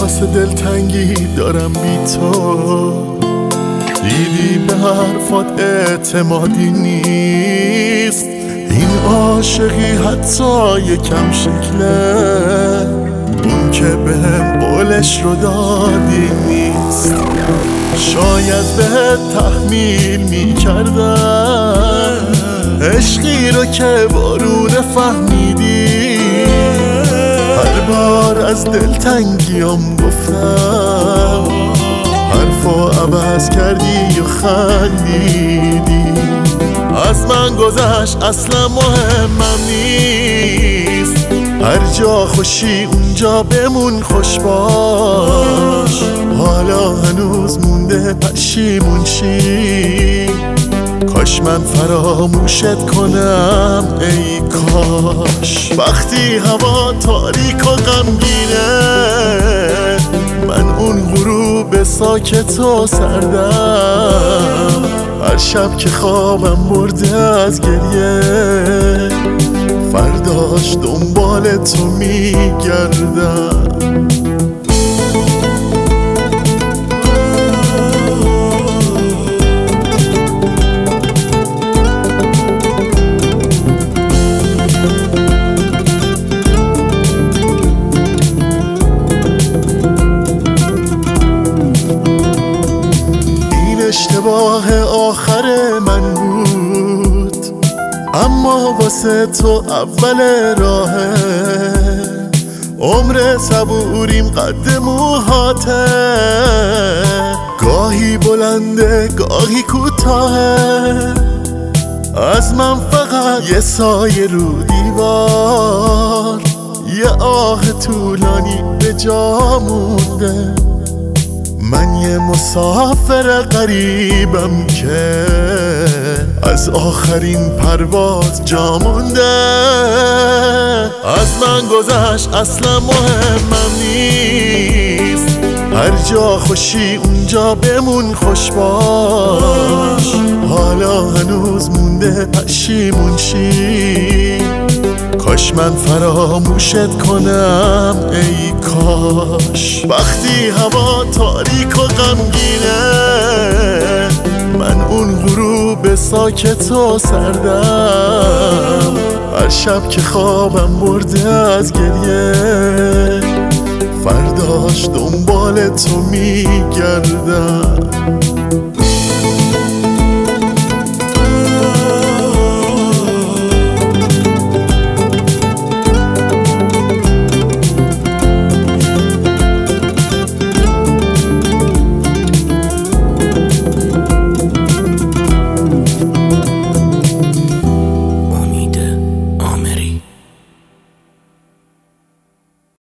احساس دلتنگی دارم بی تو. دیدی به حرفات اعتمادی نیست، این عاشقی حتی یکم شکله، اون که بهم قولش رو دادی نیست. شاید بهت تحمیل میکردم عشقی رو که بارونه فهمیدی. هر بار از دلتنگیام گفتم، حرفو عوض کردی و خندیدی. از من گذشت اصلا مهمم نیست، هر جا خوشی اونجا بمون خوش باش. حالا هنوز مونده پشیمون شی، کاش من فراموشت کنم ای کاش. وقتی هوا تاریک و غمگینه، من اون غروب ساکت و سردم، هر شب که خوابم برده از گریه، فرداش دنبال تو میگردم. اشتباه آخر من بود، اما واسه تو اول راهه. عمر صبوریم قد موهاته، گاهی بلنده گاهی کوتاهه. از من فقط یه سایه رو دیوار، یه آه طولانی به جا مونده. من یه مسافر غریبم که از آخرین پرواز جا مونده. از من گذشت اصلا مهمم نیست، هر جا خوشی اونجا بمون خوش باش. حالا هنوز مونده پشیمون شی، کاش من فراموشت کنم ای کاش. وقتی هوا تاریک و غمگینه، من اون غروب ساکت و سردم، هر شب که خوابم برده از گریه، فرداش دنبال تو میگردم.